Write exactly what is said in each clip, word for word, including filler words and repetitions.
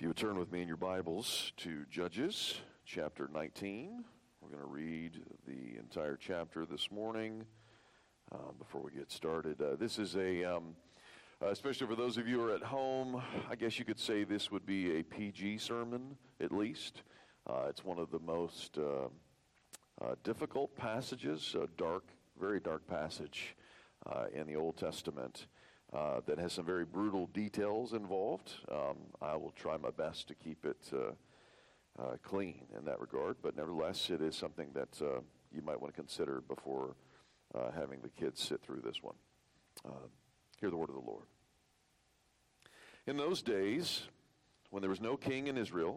If you would turn with me in your Bibles to Judges chapter nineteen. We're going to read the entire chapter this morning uh, before we get started. Uh, this is a, um, uh, especially for those of you who are at home, I guess you could say this would be a P G sermon, at least. Uh, it's one of the most uh, uh, difficult passages, a dark, very dark passage uh, in the Old Testament. Uh, that has some very brutal details involved. Um, I will try my best to keep it uh, uh, clean in that regard, but nevertheless, it is something that uh, you might want to consider before uh, having the kids sit through this one. Uh, hear the word of the Lord. In those days, when there was no king in Israel,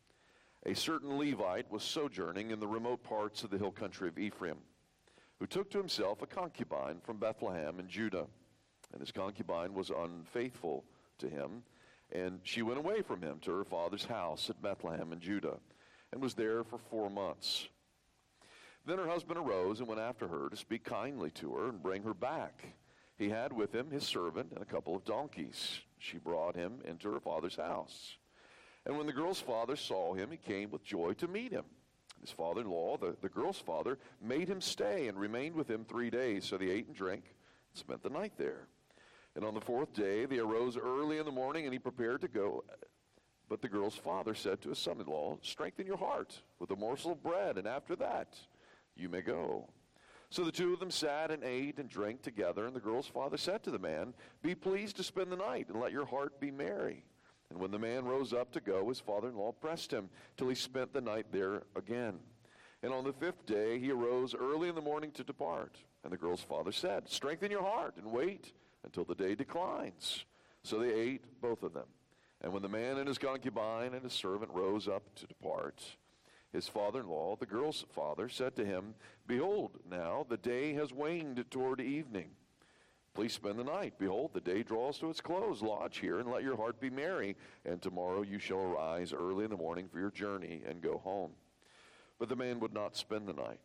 a certain Levite was sojourning in the remote parts of the hill country of Ephraim, who took to himself a concubine from Bethlehem in Judah. And his concubine was unfaithful to him, and she went away from him to her father's house at Bethlehem in Judah, and was there for four months. Then her husband arose and went after her to speak kindly to her and bring her back. He had with him his servant and a couple of donkeys. She brought him into her father's house. And when the girl's father saw him, he came with joy to meet him. His father-in-law, the, the girl's father, made him stay and remained with him three days. So they ate and drank and spent the night there. And on the fourth day, they arose early in the morning, and he prepared to go. But the girl's father said to his son-in-law, "Strengthen your heart with a morsel of bread, and after that you may go." So the two of them sat and ate and drank together, and the girl's father said to the man, "Be pleased to spend the night, and let your heart be merry." And when the man rose up to go, his father-in-law pressed him till he spent the night there again. And on the fifth day he arose early in the morning to depart. And the girl's father said, "Strengthen your heart, and wait until the day declines." So they ate, both of them. And when the man and his concubine and his servant rose up to depart, his father-in-law, the girl's father, said to him, "Behold, now the day has waned toward evening. Please spend the night. Behold, the day draws to its close. Lodge here, and let your heart be merry. And tomorrow you shall arise early in the morning for your journey and go home." But the man would not spend the night.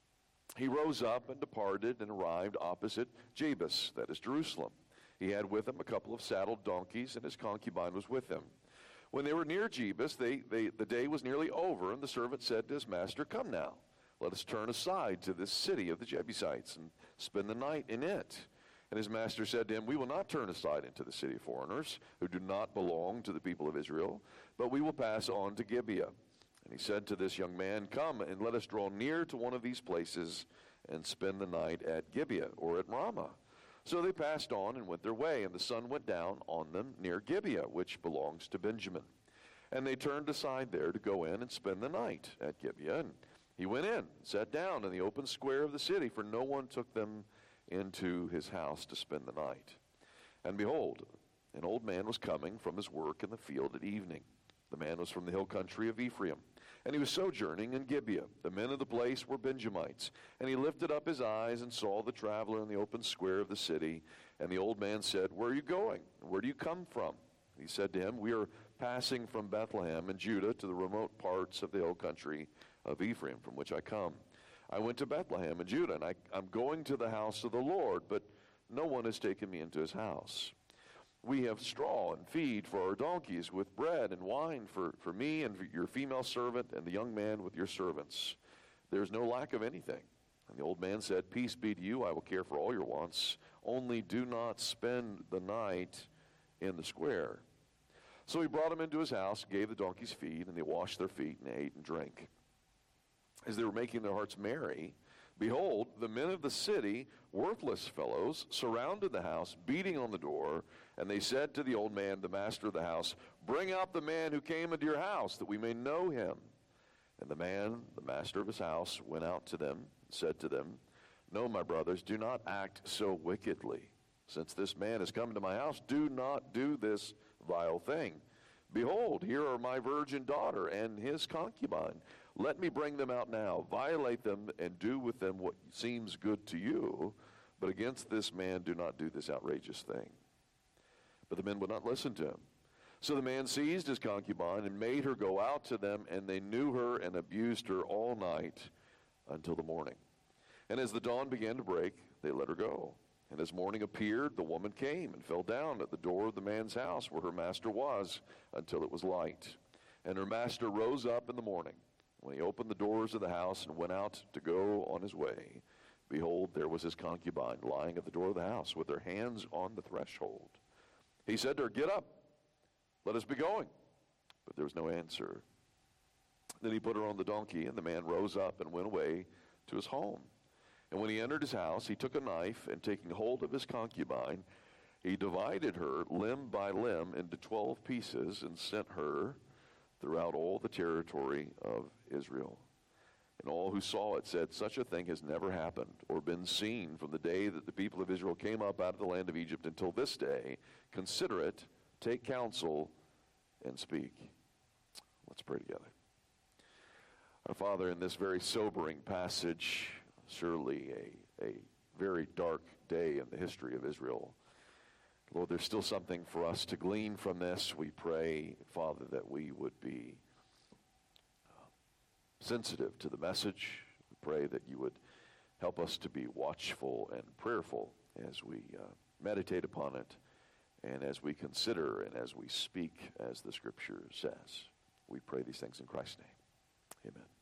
He rose up and departed and arrived opposite Jebus, that is Jerusalem. He had with him a couple of saddled donkeys, and his concubine was with him. When they were near Jebus, they, they, the day was nearly over, and the servant said to his master, "Come now, let us turn aside to this city of the Jebusites and spend the night in it." And his master said to him, "We will not turn aside into the city of foreigners, who do not belong to the people of Israel, but we will pass on to Gibeah." And he said to this young man, "Come and let us draw near to one of these places and spend the night at Gibeah or at Ramah." So they passed on and went their way, and the sun went down on them near Gibeah, which belongs to Benjamin. And they turned aside there to go in and spend the night at Gibeah. And he went in and sat down in the open square of the city, for no one took them into his house to spend the night. And behold, an old man was coming from his work in the field at evening. The man was from the hill country of Ephraim, and he was sojourning in Gibeah. The men of the place were Benjamites. And he lifted up his eyes and saw the traveler in the open square of the city. And the old man said, "Where are you going? Where do you come from?" He said to him, "We are passing from Bethlehem in Judah to the remote parts of the hill country of Ephraim, from which I come. I went to Bethlehem in Judah, and I, I'm going to the house of the Lord, but no one has taken me into his house. We have straw and feed for our donkeys, with bread and wine for, for me and for your female servant and the young man with your servants. There is no lack of anything." And the old man said, "Peace be to you. I will care for all your wants. Only do not spend the night in the square." So he brought them into his house, gave the donkeys feed, and they washed their feet and ate and drank. As they were making their hearts merry, behold, the men of the city, worthless fellows, surrounded the house, beating on the door. And they said to the old man, the master of the house, "Bring out the man who came into your house, that we may know him." And the man, the master of his house, went out to them and said to them, "No, my brothers, do not act so wickedly. Since this man has come into my house, do not do this vile thing. Behold, here are my virgin daughter and his concubine. Let me bring them out now, violate them, and do with them what seems good to you. But against this man do not do this outrageous thing." But the men would not listen to him. So the man seized his concubine and made her go out to them, and they knew her and abused her all night until the morning. And as the dawn began to break, they let her go. And as morning appeared, the woman came and fell down at the door of the man's house where her master was until it was light. And her master rose up in the morning. When he opened the doors of the house and went out to go on his way, behold, there was his concubine lying at the door of the house with her hands on the threshold. He said to her, "Get up, let us be going." But there was no answer. Then he put her on the donkey, and the man rose up and went away to his home. And when he entered his house, he took a knife, and taking hold of his concubine, he divided her limb by limb into twelve pieces and sent her throughout all the territory of Israel. And all who saw it said, "Such a thing has never happened or been seen from the day that the people of Israel came up out of the land of Egypt until this day. Consider it, take counsel, and speak." Let's pray together. Our Father, in this very sobering passage, surely a, a very dark day in the history of Israel, Lord, there's still something for us to glean from this. We pray, Father, that we would be uh, sensitive to the message. We pray that you would help us to be watchful and prayerful as we uh, meditate upon it and as we consider and as we speak as the Scripture says. We pray these things in Christ's name. Amen.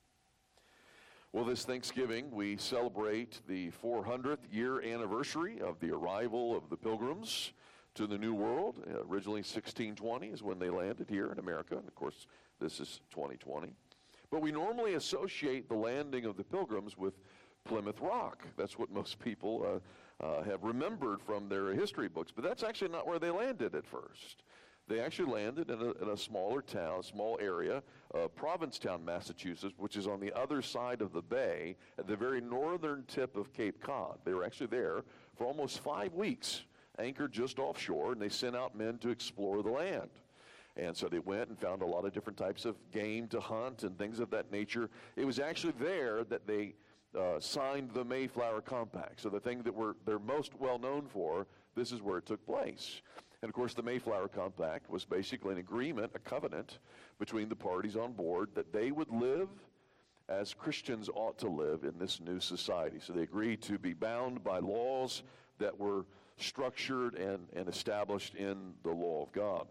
Well, this Thanksgiving, we celebrate the four hundredth year anniversary of the arrival of the Pilgrims to the New World. Uh, originally sixteen twenty is when they landed here in America, and of course this is twenty twenty. But we normally associate the landing of the Pilgrims with Plymouth Rock. That's what most people uh, uh, have remembered from their history books, but that's actually not where they landed at first. They actually landed in a, in a smaller town, a small area, uh, Provincetown, Massachusetts, which is on the other side of the bay at the very northern tip of Cape Cod. They were actually there for almost five weeks, anchored just offshore, and they sent out men to explore the land. And so they went and found a lot of different types of game to hunt and things of that nature. It was actually there that they uh, signed the Mayflower Compact. So the thing that we're, they're most well known for, this is where it took place. And of course, the Mayflower Compact was basically an agreement, a covenant between the parties on board that they would live as Christians ought to live in this new society. So they agreed to be bound by laws that were structured and, and established in the law of God.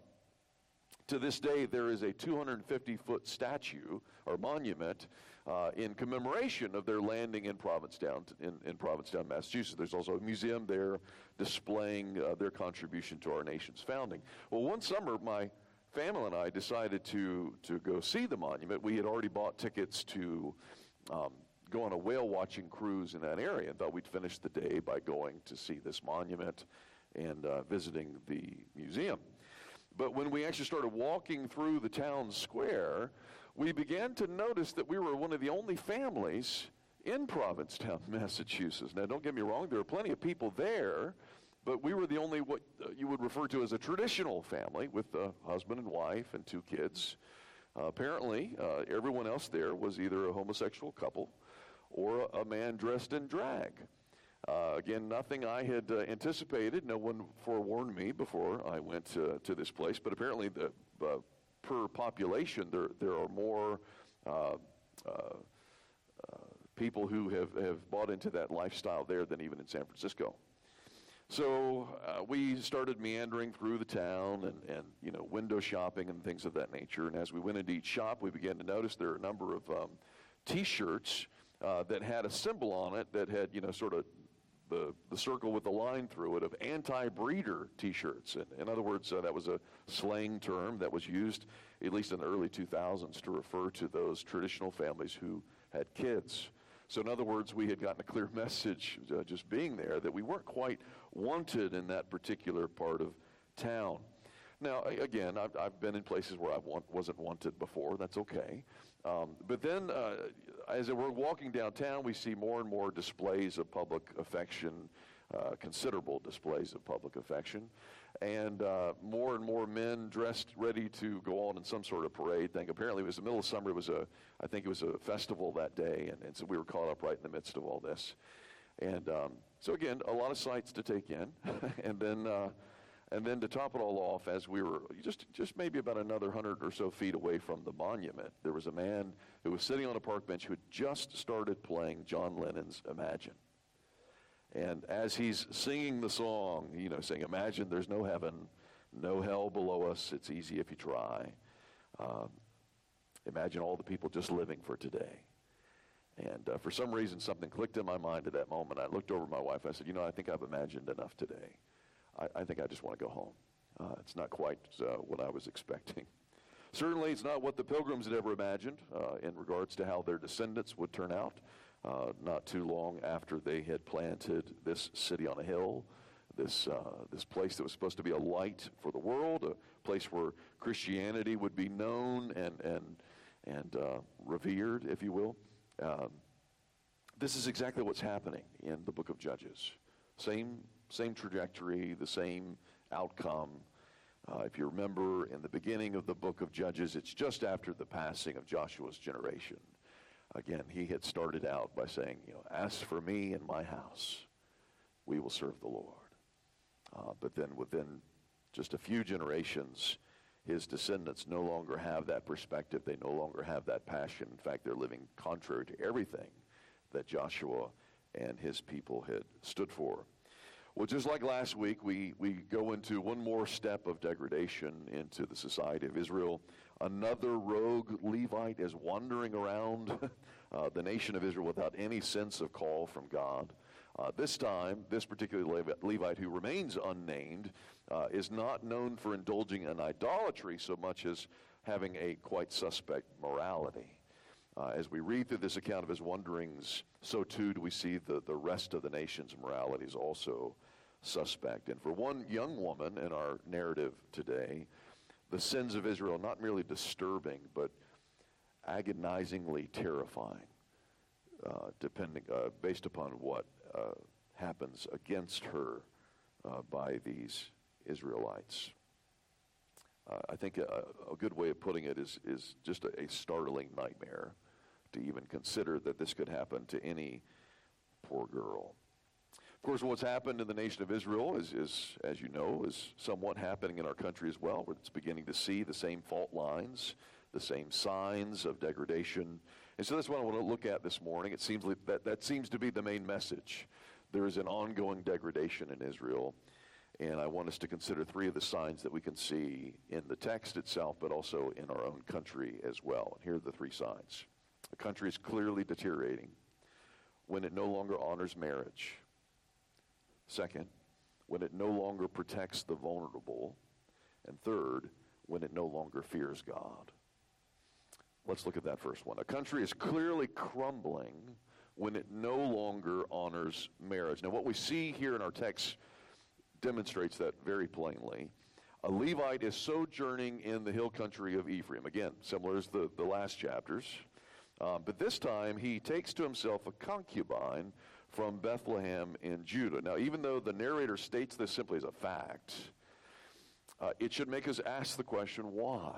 To this day, there is a two hundred fifty foot statue or monument uh, in commemoration of their landing in Provincetown, in, in Provincetown, Massachusetts. There's also a museum there displaying uh, their contribution to our nation's founding. Well, one summer, my family and I decided to, to go see the monument. We had already bought tickets to um, go on a whale watching cruise in that area and thought we'd finish the day by going to see this monument and uh, visiting the museum. But when we actually started walking through the town square, we began to notice that we were one of the only families in Provincetown, Massachusetts. Now, don't get me wrong, there are plenty of people there, but we were the only what you would refer to as a traditional family with a husband and wife and two kids. Uh, apparently, uh, everyone else there was either a homosexual couple or a, a man dressed in drag. Uh, again, nothing I had uh, anticipated. No one forewarned me before I went to, to this place, but apparently the, uh, per population, there, there are more uh, uh, uh, people who have, have bought into that lifestyle there than even in San Francisco. So uh, we started meandering through the town and, and, you know, window shopping and things of that nature. And as we went into each shop, we began to notice there are a number of um, T-shirts uh, that had a symbol on it that had, you know, sort of the, the circle with the line through it of anti-breeder T-shirts. And in other words, uh, that was a slang term that was used, at least in the early two thousands, to refer to those traditional families who had kids. So in other words, we had gotten a clear message uh, just being there that we weren't quite wanted in that particular part of town. Now, again, I've, I've been in places where I want, wasn't wanted before. That's okay. Um, but then uh, as we're walking downtown, we see more and more displays of public affection, uh, considerable displays of public affection, and uh, more and more men dressed ready to go on in some sort of parade thing. Apparently it was the middle of summer. It was a, I think it was a festival that day, and, and so we were caught up right in the midst of all this. And um, so again, a lot of sights to take in, and then uh, and then to top it all off, as we were just just maybe about another hundred or so feet away from the monument, there was a man who was sitting on a park bench who had just started playing John Lennon's Imagine. And as he's singing the song, you know, saying, imagine there's no heaven, no hell below us. It's easy if you try. Um, imagine all the people just living for today. And uh, for some reason, something clicked in my mind at that moment. I looked over at my wife. I said, you know, I think I've imagined enough today. I, I think I just want to go home. Uh, it's not quite uh, what I was expecting. Certainly, it's not what the Pilgrims had ever imagined uh, in regards to how their descendants would turn out. Uh, not too long after they had planted this city on a hill, this uh, this place that was supposed to be a light for the world, a place where Christianity would be known and and and uh, revered, if you will. Um, this is exactly what's happening in the book of Judges. Same same trajectory, the same outcome. Uh, if you remember, in the beginning of the book of Judges, it's just after the passing of Joshua's generation. Again, he had started out by saying, you know, as for me and my house, we will serve the Lord. Uh, but then within just a few generations, his descendants no longer have that perspective. They no longer have that passion. In fact, they're living contrary to everything that Joshua and his people had stood for. Well, just like last week, we, we go into one more step of degradation into the society of Israel. Another rogue Levite is wandering around uh, the nation of Israel without any sense of call from God. Uh, this time, this particular Levite, who remains unnamed, uh, is not known for indulging in idolatry so much as having a quite suspect morality. Uh, as we read through this account of his wanderings, so too do we see the, the rest of the nation's morality is also suspect. And for one young woman in our narrative today, the sins of Israel are not merely disturbing, but agonizingly terrifying, uh, depending uh, based upon what uh, happens against her uh, by these Israelites. Uh, I think a, a good way of putting it is, is just a, a startling nightmare to even consider that this could happen to any poor girl. Of course, what's happened in the nation of Israel is, is, as you know, is somewhat happening in our country as well. It's beginning to see the same fault lines, the same signs of degradation. And so that's what I want to look at this morning. It seems like that, that seems to be the main message. There is an ongoing degradation in Israel. And I want us to consider three of the signs that we can see in the text itself, but also in our own country as well. And here are the three signs. The country is clearly deteriorating when it no longer honors marriage. Second, when it no longer protects the vulnerable. And third, when it no longer fears God. Let's look at that first one. A country is clearly crumbling when it no longer honors marriage. Now, what we see here in our text demonstrates that very plainly. A Levite is sojourning in the hill country of Ephraim. Again, similar as the, the last chapters. Um, but this time, he takes to himself a concubine from Bethlehem in Judah. Now, even though the narrator states this simply as a fact, uh, it should make us ask the question, why?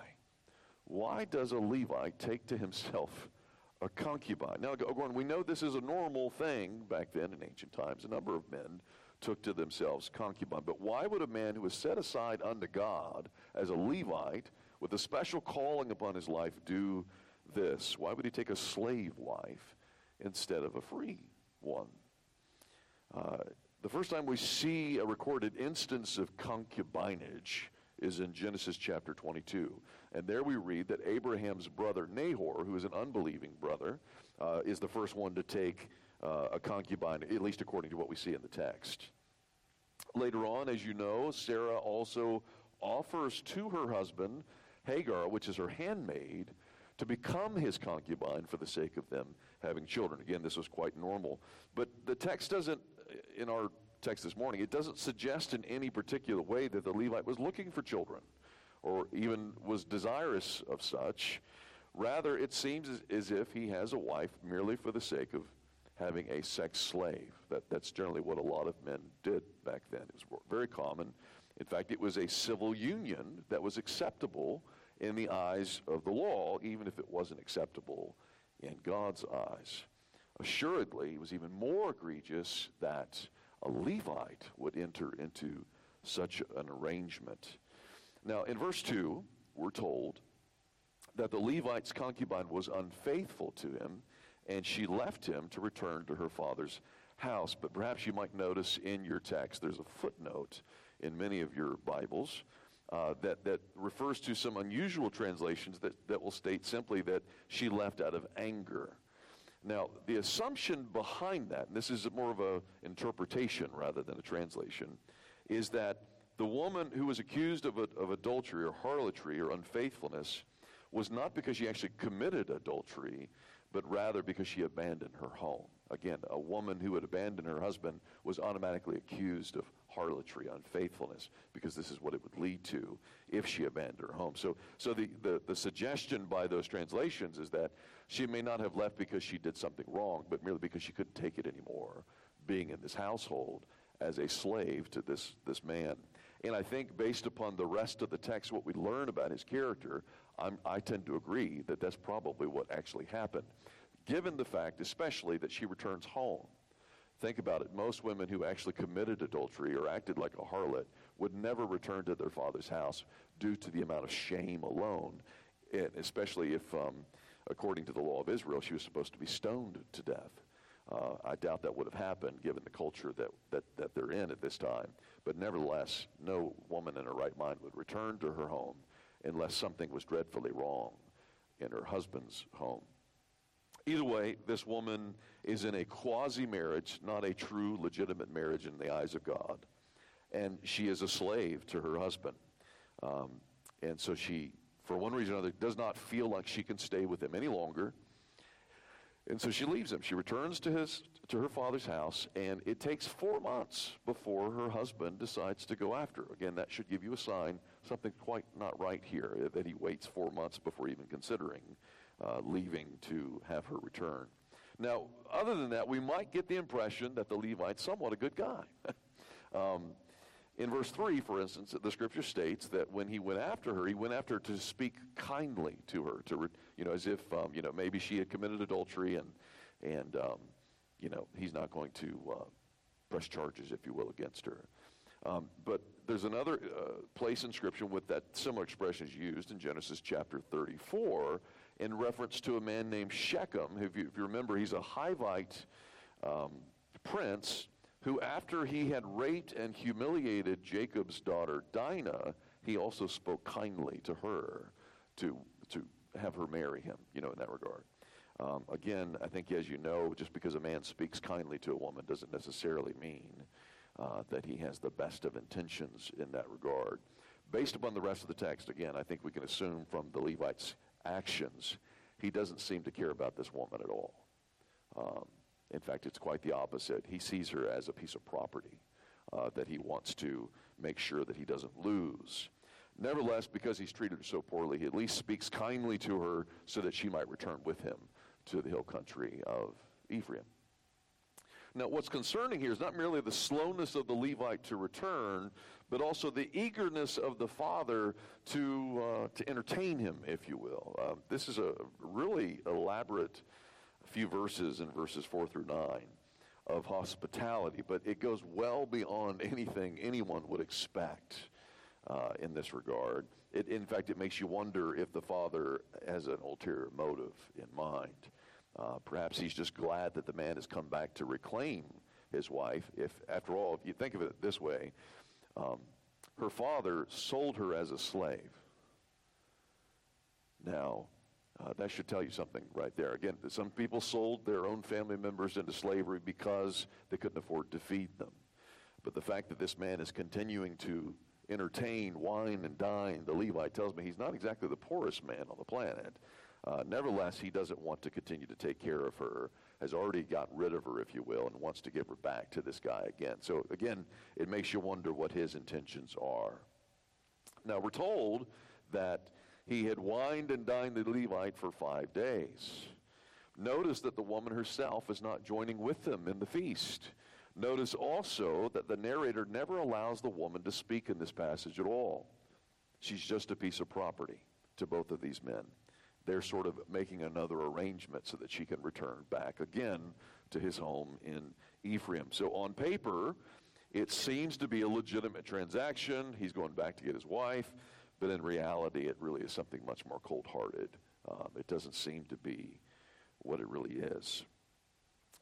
Why does a Levite take to himself a concubine? Now, Gordon, we know this is a normal thing back then in ancient times. A number of men took to themselves concubine. But why would a man who was set aside unto God as a Levite with a special calling upon his life do this? Why would he take a slave wife instead of a free one? Uh, the first time we see a recorded instance of concubinage is in Genesis chapter twenty-two. And there we read that Abraham's brother Nahor, who is an unbelieving brother, uh, is the first one to take uh, a concubine, at least according to what we see in the text. Later on, as you know, Sarah also offers to her husband Hagar, which is her handmaid, to become his concubine for the sake of them having children. Again, this was quite normal. But the text doesn't, in our text this morning, it doesn't suggest in any particular way that the Levite was looking for children or even was desirous of such. Rather, it seems as, as if he has a wife merely for the sake of having a sex slave. That, that's generally what a lot of men did back then. It was very common. In fact, it was a civil union that was acceptable in the eyes of the law, even if it wasn't acceptable in God's eyes. Assuredly, it was even more egregious that a Levite would enter into such an arrangement. Now, in verse two, we're told that the Levite's concubine was unfaithful to him, and she left him to return to her father's house. But perhaps you might notice in your text there's a footnote in many of your Bibles uh, that, that refers to some unusual translations that, that will state simply that she left out of anger. Now, the assumption behind that, and this is more of an interpretation rather than a translation, is that the woman who was accused of, a, of adultery or harlotry or unfaithfulness was not because she actually committed adultery, but rather because she abandoned her home. Again, a woman who had abandoned her husband was automatically accused of harlotry, unfaithfulness, because this is what it would lead to if she abandoned her home. So, so the, the, the suggestion by those translations is that she may not have left because she did something wrong, but merely because she couldn't take it anymore, being in this household as a slave to this, this man. And I think based upon the rest of the text, what we learn about his character, I'm, I tend to agree that that's probably what actually happened, given the fact especially that she returns home. Think about it. Most women who actually committed adultery or acted like a harlot would never return to their father's house due to the amount of shame alone, and especially if, um, according to the law of Israel, she was supposed to be stoned to death. Uh, I doubt that would have happened given the culture that, that, that they're in at this time. But nevertheless, no woman in her right mind would return to her home unless something was dreadfully wrong in her husband's home. Either way, this woman is in a quasi-marriage, not a true legitimate marriage in the eyes of God. And she is a slave to her husband. Um, and so she, for one reason or another, does not feel like she can stay with him any longer. And so she leaves him. She returns to his to her father's house, and it takes four months before her husband decides to go after her. Again, that should give you a sign something's quite not right here, that he waits four months before even considering uh, leaving to have her return. Now, other than that, we might get the impression that the Levite's somewhat a good guy. um, in verse three, for instance, the scripture states that when he went after her, he went after her to speak kindly to her, to re, you know, as if um, you know maybe she had committed adultery, and and um, you know he's not going to uh, press charges, if you will, against her. Um, but there's another uh, place in Scripture with that similar expression is used in Genesis chapter thirty-four in reference to a man named Shechem. If you, if you remember, he's a Hivite um, prince who, after he had raped and humiliated Jacob's daughter Dinah, he also spoke kindly to her to to have her marry him, you know, in that regard. Um, again, I think, as you know, just because a man speaks kindly to a woman doesn't necessarily mean uh, that he has the best of intentions in that regard. Based upon the rest of the text, again, I think we can assume from the Levite's actions, he doesn't seem to care about this woman at all. Um, In fact, it's quite the opposite. He sees her as a piece of property uh, that he wants to make sure that he doesn't lose. Nevertheless, because he's treated her so poorly, he at least speaks kindly to her so that she might return with him to the hill country of Ephraim. Now, what's concerning here is not merely the slowness of the Levite to return, but also the eagerness of the father to uh, to entertain him, if you will. Uh, this is a really elaborate few verses in verses four through nine of hospitality, but it goes well beyond anything anyone would expect uh, in this regard. It, in fact, it makes you wonder if the father has an ulterior motive in mind. Uh, perhaps he's just glad that the man has come back to reclaim his wife. If, after all, if you think of it this way, um, her father sold her as a slave. Now, Uh, that should tell you something right there. Again, some people sold their own family members into slavery because they couldn't afford to feed them. But the fact that this man is continuing to entertain, wine, and dine, the Levite tells me he's not exactly the poorest man on the planet. Uh, nevertheless, he doesn't want to continue to take care of her, has already gotten rid of her, if you will, and wants to give her back to this guy again. So, again, it makes you wonder what his intentions are. Now, we're told that he had wined and dined the Levite for five days. Notice that the woman herself is not joining with them in the feast. Notice also that the narrator never allows the woman to speak in this passage at all. She's just a piece of property to both of these men. They're sort of making another arrangement so that she can return back again to his home in Ephraim. So on paper, it seems to be a legitimate transaction. He's going back to get his wife. But in reality, it really is something much more cold-hearted. Um, it doesn't seem to be what it really is.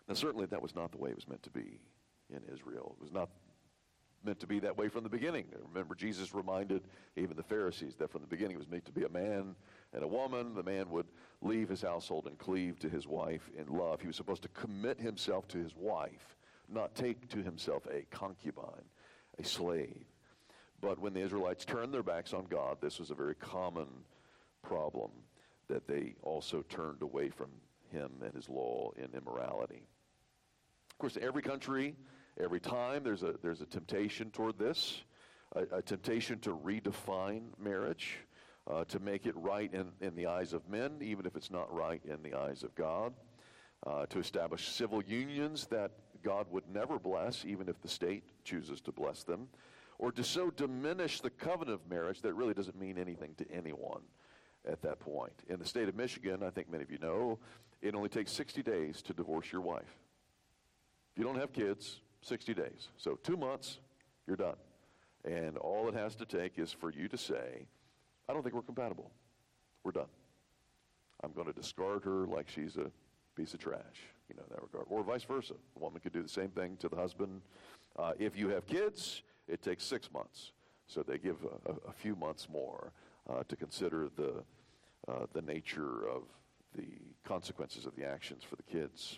And certainly that was not the way it was meant to be in Israel. It was not meant to be that way from the beginning. Remember, Jesus reminded even the Pharisees that from the beginning it was meant to be a man and a woman. The man would leave his household and cleave to his wife in love. He was supposed to commit himself to his wife, not take to himself a concubine, a slave. But when the Israelites turned their backs on God, this was a very common problem, that they also turned away from him and his law in immorality. Of course, every country, every time, there's a there's a temptation toward this, a, a temptation to redefine marriage, uh, to make it right in, in the eyes of men, even if it's not right in the eyes of God, uh, to establish civil unions that God would never bless, even if the state chooses to bless them, or to so diminish the covenant of marriage that it really doesn't mean anything to anyone at that point. In the state of Michigan, I think many of you know, it only takes sixty days to divorce your wife. If you don't have kids, sixty days. So two months, you're done. And all it has to take is for you to say, I don't think we're compatible. We're done. I'm going to discard her like she's a piece of trash, you know, in that regard. Or vice versa. The woman could do the same thing to the husband. Uh, if you have kids, it takes six months. So they give a, a, a few months more uh, to consider the uh, the nature of the consequences of the actions for the kids.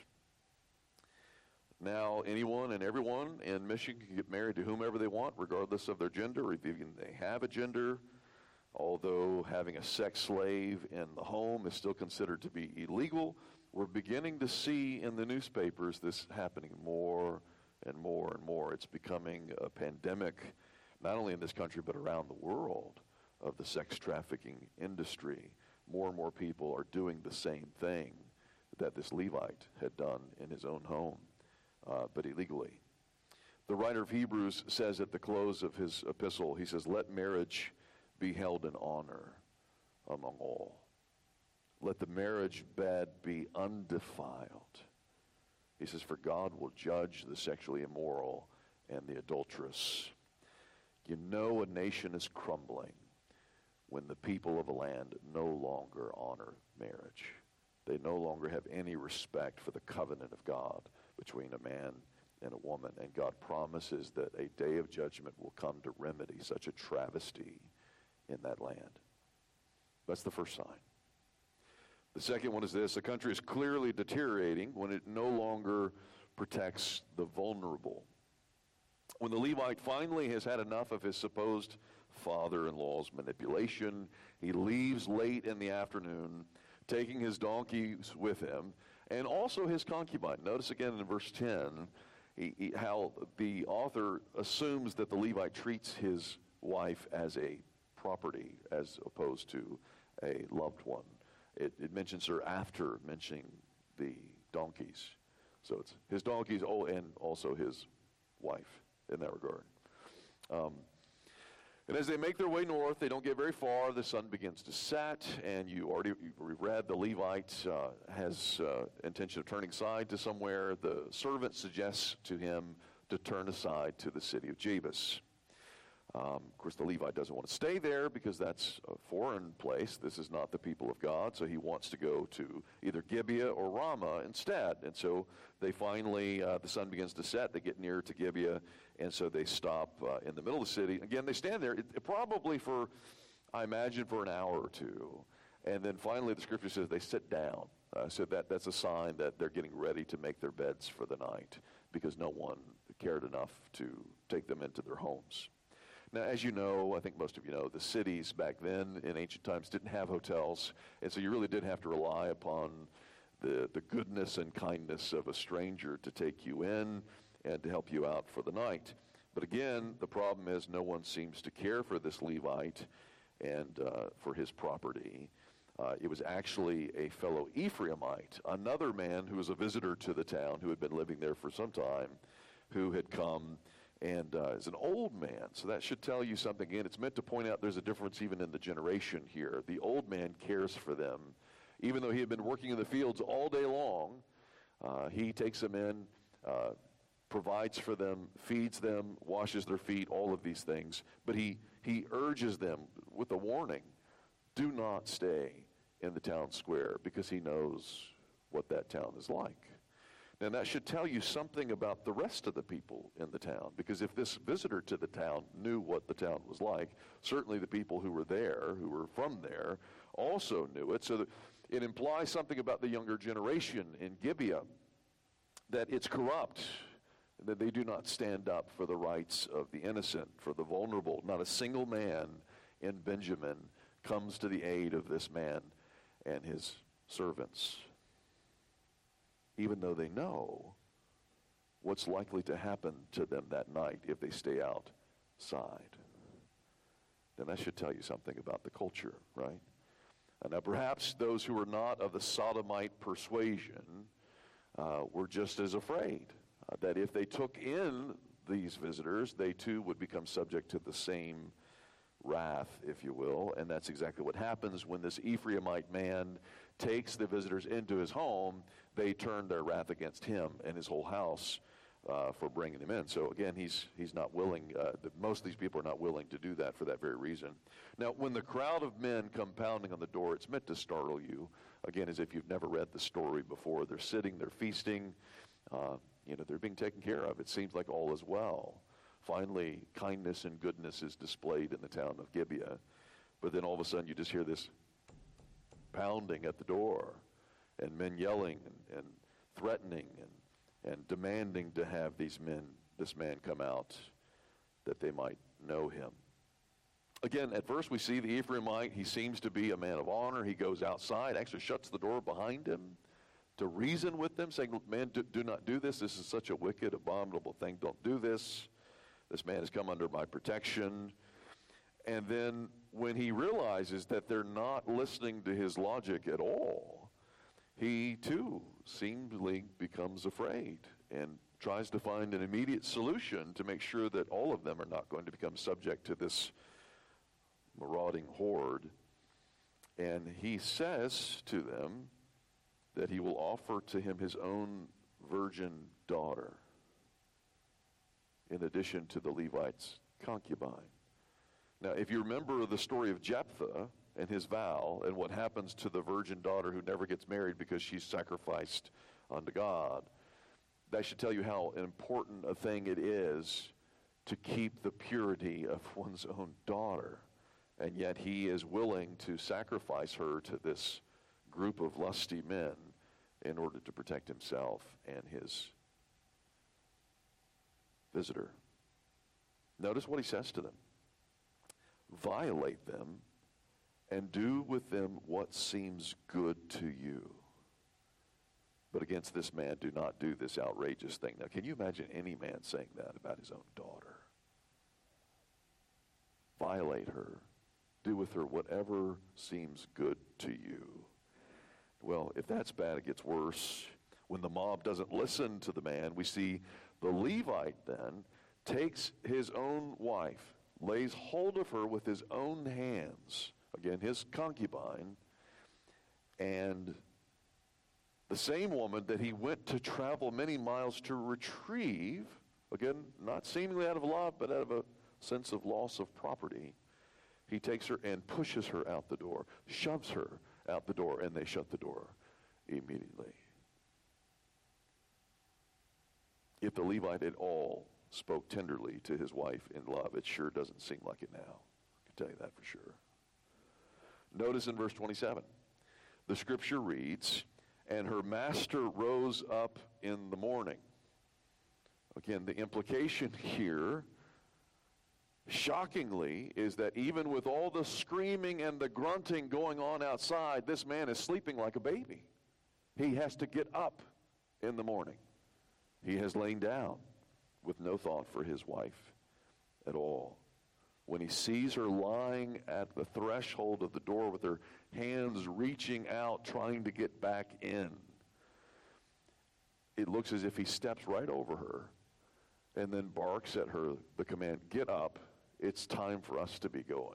Now, anyone and everyone in Michigan can get married to whomever they want, regardless of their gender, or if even they have a gender. Although having a sex slave in the home is still considered to be illegal, we're beginning to see in the newspapers this happening more and more and more. It's becoming a pandemic, not only in this country, but around the world, of the sex trafficking industry. More and more people are doing the same thing that this Levite had done in his own home, uh, but illegally. The writer of Hebrews says at the close of his epistle, he says, let marriage be held in honor among all. Let the marriage bed be undefiled. He says, for God will judge the sexually immoral and the adulterous. You know a nation is crumbling when the people of a land no longer honor marriage. They no longer have any respect for the covenant of God between a man and a woman. And God promises that a day of judgment will come to remedy such a travesty in that land. That's the first sign. The second one is this: a country is clearly deteriorating when it no longer protects the vulnerable. When the Levite finally has had enough of his supposed father-in-law's manipulation, he leaves late in the afternoon, taking his donkeys with him, and also his concubine. Notice again in verse ten he, he, how the author assumes that the Levite treats his wife as a property as opposed to a loved one. It, it mentions her after mentioning the donkeys. So it's his donkeys, oh, and also his wife in that regard. Um, and as they make their way north, they don't get very far. The sun begins to set, and you already you've read the Levite uh, has uh, intention of turning aside to somewhere. The servant suggests to him to turn aside to the city of Jebus. Um, of course, the Levite doesn't want to stay there because that's a foreign place. This is not the people of God, so he wants to go to either Gibeah or Ramah instead. And so they finally, uh, the sun begins to set. They get near to Gibeah, and so they stop uh, in the middle of the city. Again, they stand there it, it probably for, I imagine, for an hour or two. And then finally the scripture says they sit down. Uh, so that, that's a sign that they're getting ready to make their beds for the night because no one cared enough to take them into their homes. Now, as you know, I think most of you know, the cities back then in ancient times didn't have hotels, and so you really did have to rely upon the, the goodness and kindness of a stranger to take you in and to help you out for the night. But again, the problem is no one seems to care for this Levite and uh, for his property. Uh, it was actually a fellow Ephraimite, another man who was a visitor to the town who had been living there for some time, who had come and uh, is an old man. So that should tell you something. Again, it's meant to point out there's a difference even in the generation here. The old man cares for them. Even though he had been working in the fields all day long, uh, he takes them in, uh, provides for them, feeds them, washes their feet, all of these things. But he, he urges them with a warning, do not stay in the town square, because he knows what that town is like. And that should tell you something about the rest of the people in the town, because if this visitor to the town knew what the town was like, certainly the people who were there, who were from there, also knew it. So that it implies something about the younger generation in Gibeah, that it's corrupt, that they do not stand up for the rights of the innocent, for the vulnerable. Not a single man in Benjamin comes to the aid of this man and his servants, even though they know what's likely to happen to them that night if they stay outside. Then that should tell you something about the culture, right? And now perhaps those who were not of the sodomite persuasion uh, were just as afraid uh, that if they took in these visitors, they too would become subject to the same wrath, if you will. And that's exactly what happens when this Ephraimite man takes the visitors into his home. They turn their wrath against him and his whole house uh, for bringing him in. So again, he's he's not willing, uh, the, most of these people are not willing to do that for that very reason. Now, when the crowd of men come pounding on the door, it's meant to startle you, again, as if you've never read the story before. They're sitting, they're feasting, uh, you know, they're being taken care of. It seems like all is well. Finally, kindness and goodness is displayed in the town of Gibeah. But then all of a sudden you just hear this pounding at the door, and men yelling and, and threatening and, and demanding to have these men, this man come out that they might know him. Again, at first we see the Ephraimite, he seems to be a man of honor. He goes outside, actually shuts the door behind him to reason with them, saying, man, do, do not do this. This is such a wicked, abominable thing. Don't do this. This man has come under my protection. And then when he realizes that they're not listening to his logic at all, he too seemingly becomes afraid and tries to find an immediate solution to make sure that all of them are not going to become subject to this marauding horde. And he says to them that he will offer to him his own virgin daughter, in addition to the Levite's concubine. Now, if you remember the story of Jephthah and his vow and what happens to the virgin daughter who never gets married because she's sacrificed unto God, that should tell you how important a thing it is to keep the purity of one's own daughter. And yet he is willing to sacrifice her to this group of lusty men in order to protect himself and his visitor. Notice what he says to them. Violate them and do with them what seems good to you. But against this man, do not do this outrageous thing. Now, can you imagine any man saying that about his own daughter? Violate her. Do with her whatever seems good to you. Well, if that's bad, it gets worse. When the mob doesn't listen to the man, we see the Levite then takes his own wife, lays hold of her with his own hands, again, his concubine, and the same woman that he went to travel many miles to retrieve, again, not seemingly out of love, but out of a sense of loss of property, he takes her and pushes her out the door, shoves her out the door, and they shut the door immediately. If the Levite at all spoke tenderly to his wife in love, it sure doesn't seem like it now. I can tell you that for sure. Notice in verse twenty-seven, the scripture reads, and her master rose up in the morning. Again, the implication here, shockingly, is that even with all the screaming and the grunting going on outside, this man is sleeping like a baby. He has to get up in the morning. He has lain down with no thought for his wife at all. When he sees her lying at the threshold of the door with her hands reaching out, trying to get back in, it looks as if he steps right over her and then barks at her the command, get up, it's time for us to be going.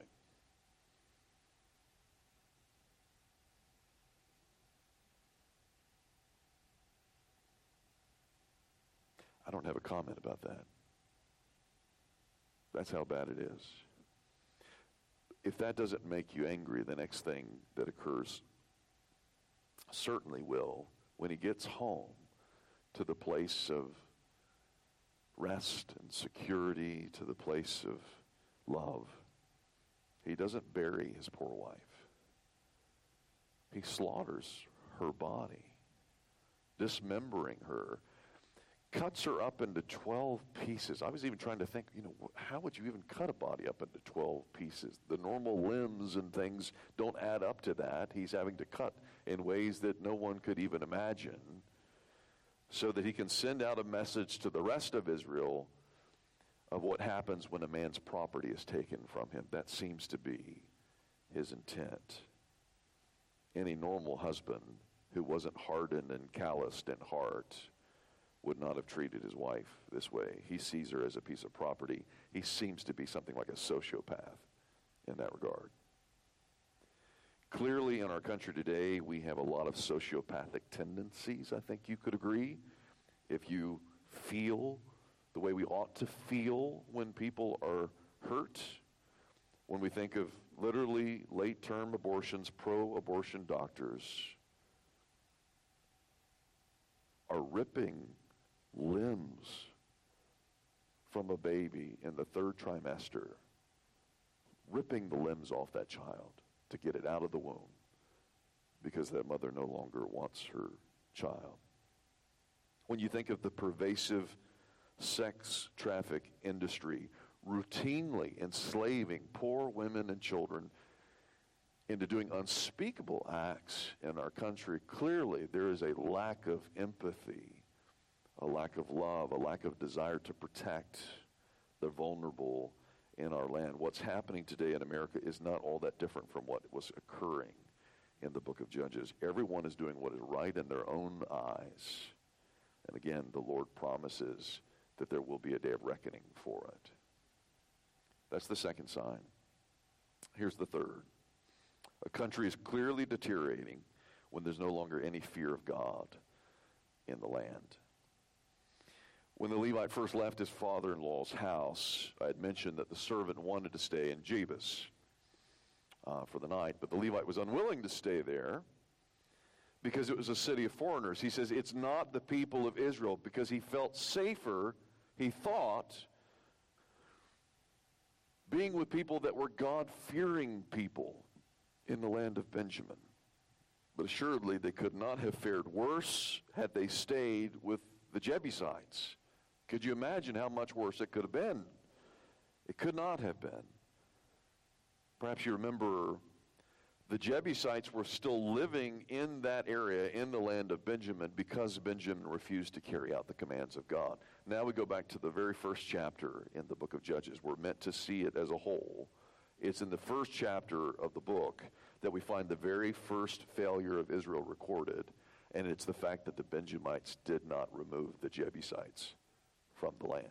I don't have a comment about that. That's how bad it is. If that doesn't make you angry, the next thing that occurs certainly will when he gets home to the place of rest and security, to the place of love. He doesn't bury his poor wife. He slaughters her body, dismembering her, cuts her up into twelve pieces. I was even trying to think, you know, how would you even cut a body up into twelve pieces? The normal limbs and things don't add up to that. He's having to cut in ways that no one could even imagine so that he can send out a message to the rest of Israel of what happens when a man's property is taken from him. That seems to be his intent. Any normal husband who wasn't hardened and calloused in heart would not have treated his wife this way. He sees her as a piece of property. He seems to be something like a sociopath in that regard. Clearly, in our country today, we have a lot of sociopathic tendencies, I think you could agree. If you feel the way we ought to feel when people are hurt, when we think of literally late-term abortions, pro-abortion doctors are ripping limbs from a baby in the third trimester, ripping the limbs off that child to get it out of the womb because that mother no longer wants her child. When you think of the pervasive sex traffic industry routinely enslaving poor women and children into doing unspeakable acts in our country, clearly there is a lack of empathy, a lack of love, a lack of desire to protect the vulnerable in our land. What's happening today in America is not all that different from what was occurring in the book of Judges. Everyone is doing what is right in their own eyes. And again, the Lord promises that there will be a day of reckoning for it. That's the second sign. Here's the third. A country is clearly deteriorating when there's no longer any fear of God in the land. When the Levite first left his father-in-law's house, I had mentioned that the servant wanted to stay in Jebus uh, for the night, but the Levite was unwilling to stay there because it was a city of foreigners. He says it's not the people of Israel, because he felt safer, he thought, being with people that were God-fearing people in the land of Benjamin. But assuredly, they could not have fared worse had they stayed with the Jebusites. Could you imagine how much worse it could have been? It could not have been. Perhaps you remember the Jebusites were still living in that area in the land of Benjamin because Benjamin refused to carry out the commands of God. Now we go back to the very first chapter in the book of Judges. We're meant to see it as a whole. It's in the first chapter of the book that we find the very first failure of Israel recorded, and it's the fact that the Benjamites did not remove the Jebusites from the land.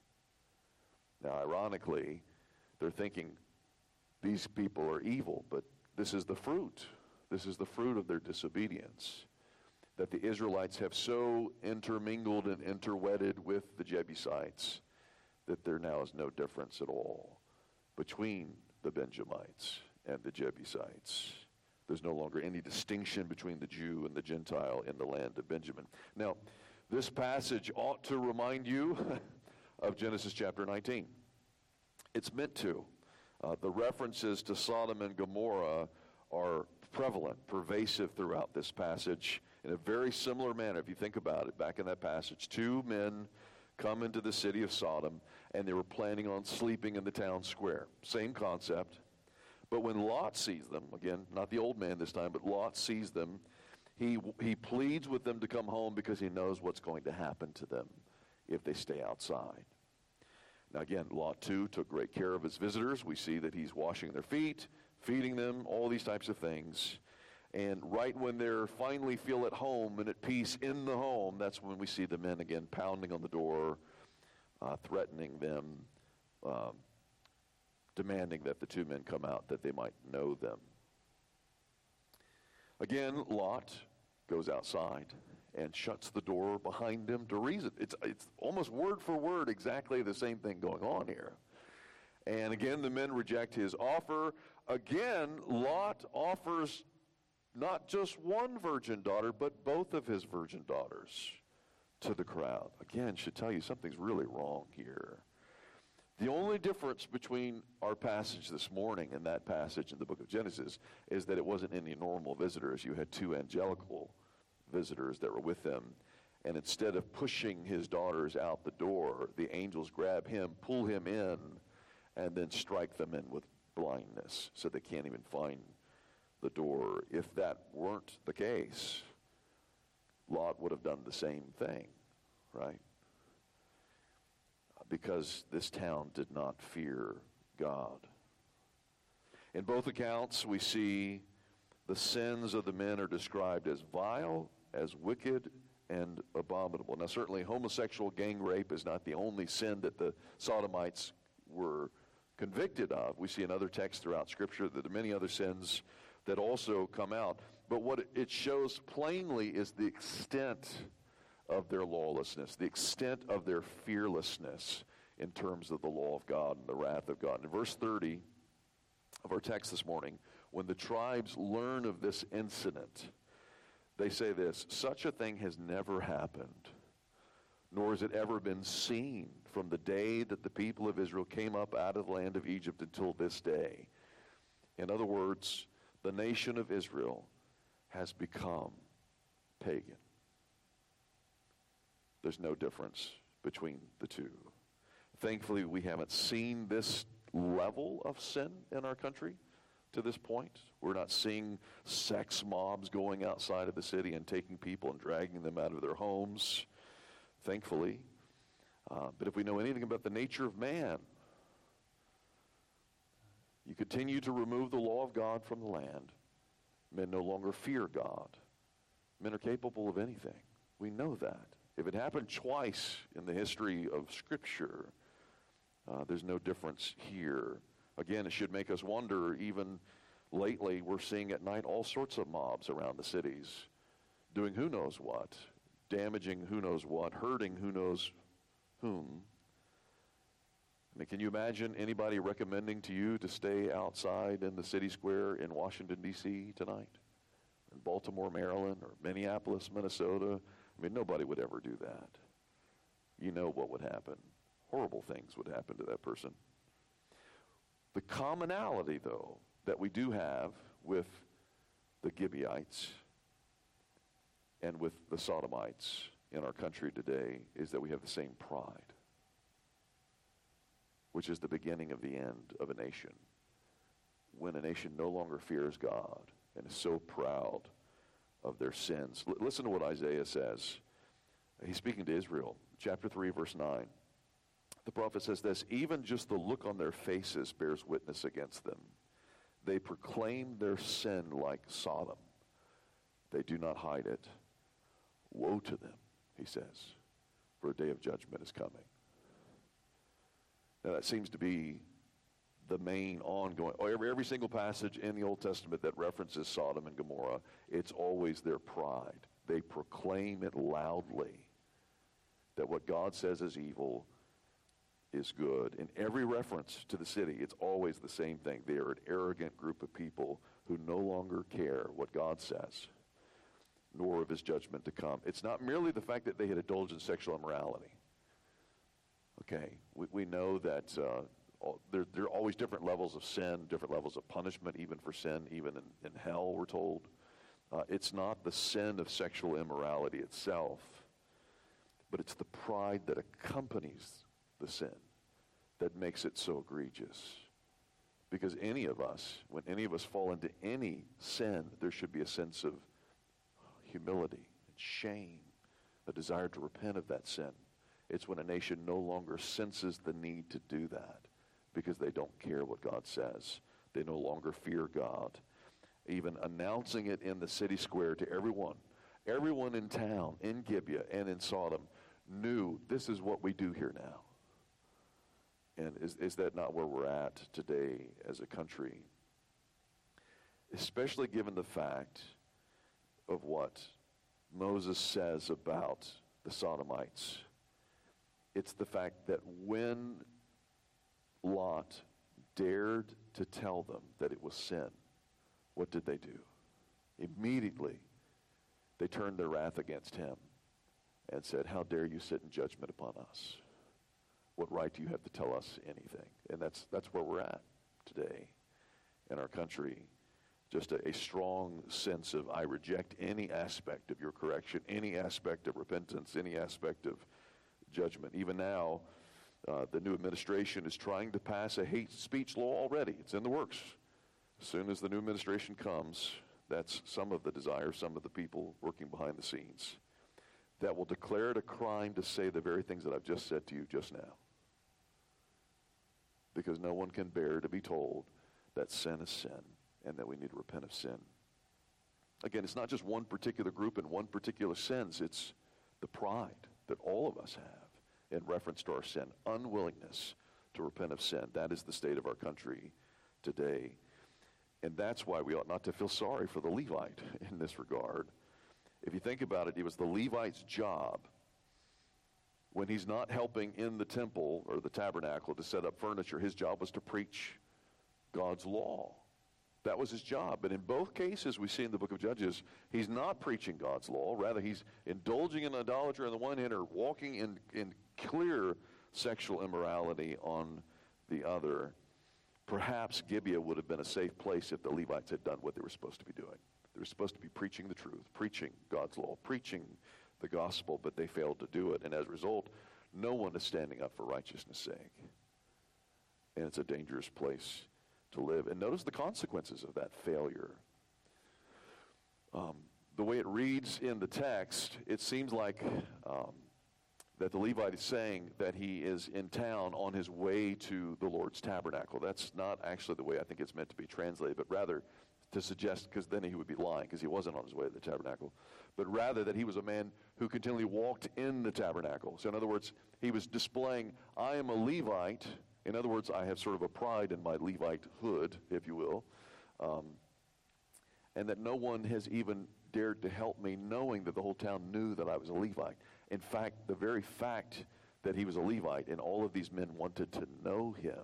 Now, ironically, they're thinking these people are evil, but this is the fruit. This is the fruit of their disobedience, that the Israelites have so intermingled and interwedded with the Jebusites that there now is no difference at all between the Benjamites and the Jebusites. There's no longer any distinction between the Jew and the Gentile in the land of Benjamin. Now, this passage ought to remind you of Genesis chapter nineteen. It's meant to. Uh, the references to Sodom and Gomorrah are prevalent, pervasive throughout this passage in a very similar manner. If you think about it, back in that passage, two men come into the city of Sodom, and they were planning on sleeping in the town square. Same concept. But when Lot sees them, again, not the old man this time, but Lot sees them, he he pleads with them to come home because he knows what's going to happen to them if they stay outside. Now again, Lot too took great care of his visitors. We see that he's washing their feet, feeding them, all these types of things. And right when they're finally feel at home and at peace in the home, that's when we see the men again pounding on the door, uh, threatening them, um, demanding that the two men come out that they might know them. Again, Lot goes outside and shuts the door behind him to reason. It's, it's almost word for word exactly the same thing going on here. And again, the men reject his offer. Again, Lot offers not just one virgin daughter, but both of his virgin daughters to the crowd. Again, should tell you something's really wrong here. The only difference between our passage this morning and that passage in the book of Genesis is that it wasn't any normal visitors. You had two angelical visitors that were with them. And instead of pushing his daughters out the door, the angels grab him, pull him in, and then strike them in with blindness so they can't even find the door. If that weren't the case, Lot would have done the same thing, right? Because this town did not fear God. In both accounts, we see the sins of the men are described as vile, as wicked, and abominable. Now, certainly homosexual gang rape is not the only sin that the Sodomites were convicted of. We see in other texts throughout Scripture that there are many other sins that also come out. But what it shows plainly is the extent of their lawlessness, the extent of their fearlessness in terms of the law of God and the wrath of God. In verse thirty of our text this morning, when the tribes learn of this incident, they say this: such a thing has never happened, nor has it ever been seen from the day that the people of Israel came up out of the land of Egypt until this day. In other words, the nation of Israel has become pagan. There's no difference between the two. Thankfully, we haven't seen this level of sin in our country to this point. We're not seeing sex mobs going outside of the city and taking people and dragging them out of their homes, thankfully. Uh, but if we know anything about the nature of man, you continue to remove the law of God from the land, men no longer fear God. Men are capable of anything. We know that. If it happened twice in the history of Scripture, uh, there's no difference here. Again, it should make us wonder, even lately, we're seeing at night all sorts of mobs around the cities, doing who knows what, damaging who knows what, hurting who knows whom. I mean, can you imagine anybody recommending to you to stay outside in the city square in Washington, D C tonight? In Baltimore, Maryland, or Minneapolis, Minnesota? I mean, nobody would ever do that. You know what would happen. Horrible things would happen to that person. The commonality, though, that we do have with the Gibeonites and with the Sodomites in our country today is that we have the same pride, which is the beginning of the end of a nation. When a nation no longer fears God and is so proud of their sins. L- listen to what Isaiah says. He's speaking to Israel, chapter three, verse nine. The prophet says this: even just the look on their faces bears witness against them. They proclaim their sin like Sodom. They do not hide it. Woe to them, he says, for a day of judgment is coming. Now that seems to be the main ongoing, every, every single passage in the Old Testament that references Sodom and Gomorrah, it's always their pride. They proclaim it loudly that what God says is evil is good. In every reference to the city, it's always the same thing. They are an arrogant group of people who no longer care what God says, nor of his judgment to come. It's not merely the fact that they had indulged in sexual immorality. Okay, we, we know that uh, all, there, there are always different levels of sin, different levels of punishment, even for sin, even in, in hell, we're told. Uh, it's not the sin of sexual immorality itself, but it's the pride that accompanies the sin that makes it so egregious. Because any of us, when any of us fall into any sin, there should be a sense of humility and shame, a desire to repent of that sin. It's when a nation no longer senses the need to do that because they don't care what God says. They no longer fear God. Even announcing it in the city square to everyone, everyone in town, in Gibeah and in Sodom, knew this is what we do here now. And is, is that not where we're at today as a country? Especially given the fact of what Moses says about the Sodomites. It's the fact that when Lot dared to tell them that it was sin, what did they do? Immediately, they turned their wrath against him and said, how dare you sit in judgment upon us? What right do you have to tell us anything? And that's that's where we're at today in our country. Just a, a strong sense of, I reject any aspect of your correction, any aspect of repentance, any aspect of judgment. Even now, uh, the new administration is trying to pass a hate speech law already. It's in the works. As soon as the new administration comes, that's some of the desire, some of the people working behind the scenes, that will declare it a crime to say the very things that I've just said to you just now. Because no one can bear to be told that sin is sin and that we need to repent of sin. Again, it's not just one particular group in one particular sense. It's the pride that all of us have in reference to our sin, unwillingness to repent of sin. That is the state of our country today. And that's why we ought not to feel sorry for the Levite in this regard. If you think about it, it was the Levite's job, when he's not helping in the temple or the tabernacle to set up furniture, his job was to preach God's law. That was his job. But in both cases we see in the book of Judges, he's not preaching God's law. Rather, he's indulging in idolatry on the one hand or walking in, in clear sexual immorality on the other. Perhaps Gibeah would have been a safe place if the Levites had done what they were supposed to be doing. They were supposed to be preaching the truth, preaching God's law, preaching the gospel, but they failed to do it. And as a result, no one is standing up for righteousness' sake. And it's a dangerous place to live. And notice the consequences of that failure. Um, the way it reads in the text, it seems like um, that the Levite is saying that he is in town on his way to the Lord's tabernacle. That's not actually the way I think it's meant to be translated, but rather to suggest, because then he would be lying, because he wasn't on his way to the tabernacle, but rather that he was a man who continually walked in the tabernacle. So in other words, he was displaying, I am a Levite. In other words, I have sort of a pride in my Levite-hood, if you will, um, and that no one has even dared to help me, knowing that the whole town knew that I was a Levite. In fact, the very fact that he was a Levite and all of these men wanted to know him,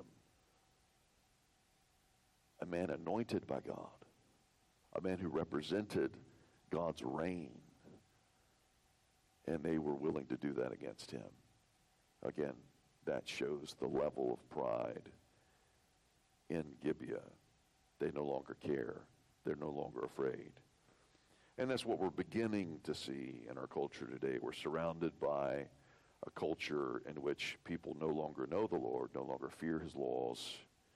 a man anointed by God, a man who represented God's reign, and they were willing to do that against him. Again, that shows the level of pride in Gibeah. They no longer care. They're no longer afraid. And that's what we're beginning to see in our culture today. We're surrounded by a culture in which people no longer know the Lord, no longer fear his laws,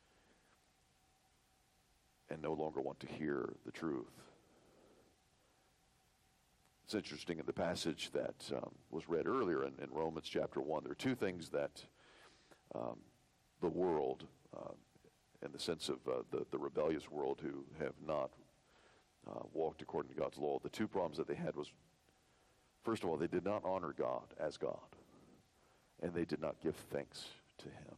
and no longer want to hear the truth. It's interesting in the passage that um, was read earlier in, in Romans chapter one, there are two things that um, the world, uh, in the sense of uh, the, the rebellious world who have not uh, walked according to God's law, the two problems that they had was, first of all, they did not honor God as God, and they did not give thanks to him.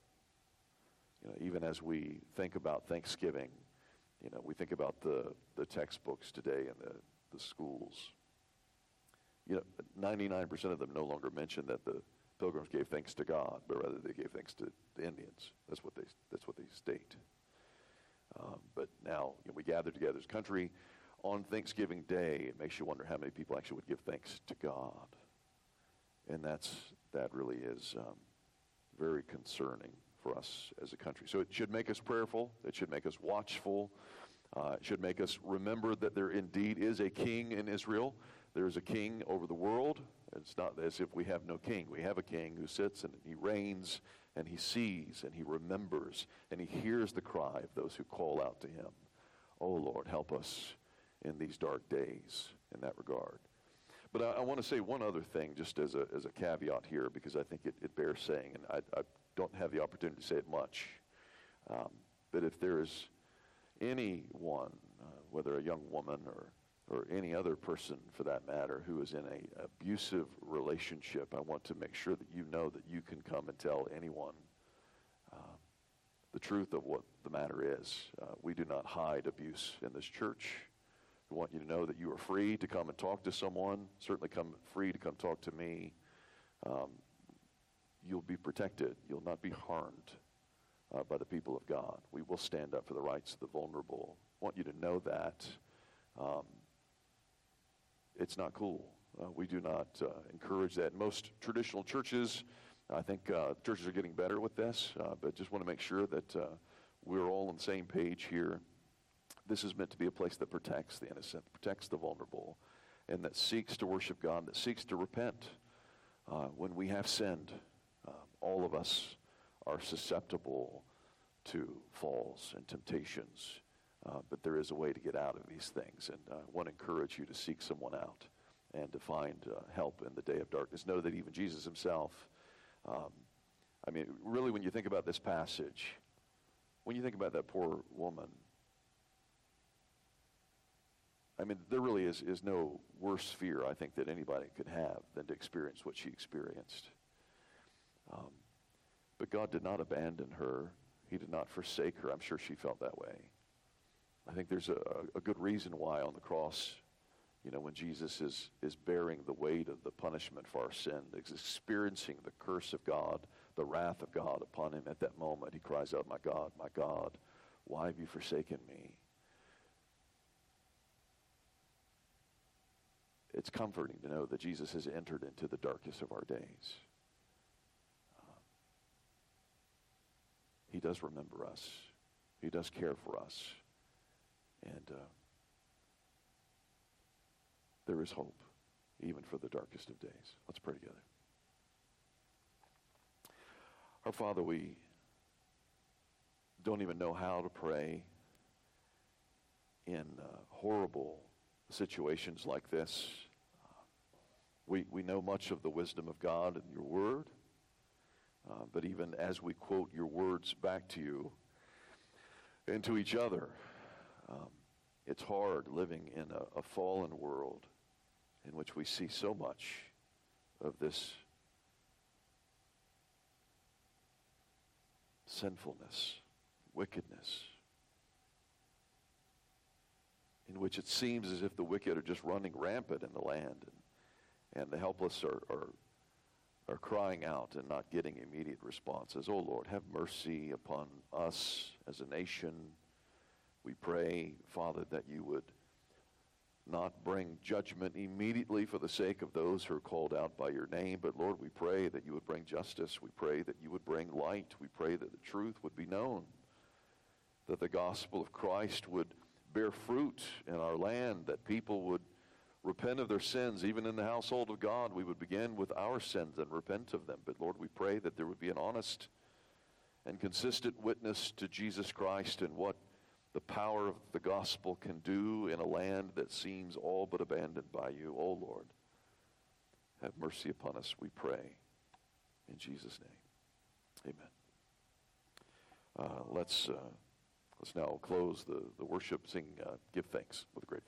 You know, even as we think about Thanksgiving, you know, we think about the, the textbooks today in the, the schools. You know, ninety-nine percent of them no longer mention that the Pilgrims gave thanks to God, but rather they gave thanks to the Indians. That's what they that's what they state. Um, but now you know, we gather together as a country on Thanksgiving Day. It makes you wonder how many people actually would give thanks to God, and that's that really is um, very concerning for us as a country. So it should make us prayerful. It should make us watchful. Uh, it should make us remember that there indeed is a king in Israel. There is a king over the world. It's not as if we have no king. We have a king who sits and he reigns and he sees and he remembers and he hears the cry of those who call out to him. Oh, Lord, help us in these dark days in that regard. But I, I want to say one other thing just as a as a caveat here, because I think it, it bears saying, and I, I don't have the opportunity to say it much, um, that if there is anyone, uh, whether a young woman or or any other person for that matter, who is in an abusive relationship, I want to make sure that you know that you can come and tell anyone uh, the truth of what the matter is. Uh, we do not hide abuse in this church. We want you to know that you are free to come and talk to someone. Certainly come free to come talk to me. Um, you'll be protected. You'll not be harmed uh, by the people of God. We will stand up for the rights of the vulnerable. I want you to know that. Um, It's not cool Uh, we do not uh, encourage that. Most traditional churches, I think uh, churches are getting better with this, uh, but just want to make sure that uh, we're all on the same page here. This is meant to be a place that protects the innocent, protects the vulnerable, and that seeks to worship God, that seeks to repent. Uh, when we have sinned, um, all of us are susceptible to falls and temptations, uh, but there is a way to get out of these things, and I want to encourage you to seek someone out and to find uh, help in the day of darkness. Know that even Jesus himself, um, I mean, really when you think about this passage, when you think about that poor woman, I mean, there really is, is no worse fear, I think, that anybody could have than to experience what she experienced. Um, but God did not abandon her. He did not forsake her. I'm sure she felt that way. I think there's a, a good reason why on the cross, you know, when Jesus is, is bearing the weight of the punishment for our sin, is experiencing the curse of God, the wrath of God upon him, at that moment he cries out, "My God, my God, why have you forsaken me?" It's comforting to know that Jesus has entered into the darkest of our days. Uh, he does remember us. He does care for us. And uh, there is hope, even for the darkest of days. Let's pray together. Our Father, we don't even know how to pray in uh, horrible situations like this. Uh, we, we know much of the wisdom of God in your word, uh, but even as we quote your words back to you and to each other, um, it's hard living in a, a fallen world in which we see so much of this sinfulness, wickedness, in which it seems as if the wicked are just running rampant in the land, and, and the helpless are, are, are crying out and not getting immediate responses. Oh Lord, have mercy upon us as a nation. We pray, Father, that you would not bring judgment immediately for the sake of those who are called out by your name, but Lord, we pray that you would bring justice. We pray that you would bring light. We pray that the truth would be known, that the gospel of Christ would bear fruit in our land, that people would repent of their sins. Even in the household of God, we would begin with our sins and repent of them. But Lord, we pray that there would be an honest and consistent witness to Jesus Christ and what the power of the gospel can do in a land that seems all but abandoned by you. Oh Lord, have mercy upon us, we pray. In Jesus' name, amen. Uh, let's, uh, let's now close the, the worship, sing, uh, give thanks with a great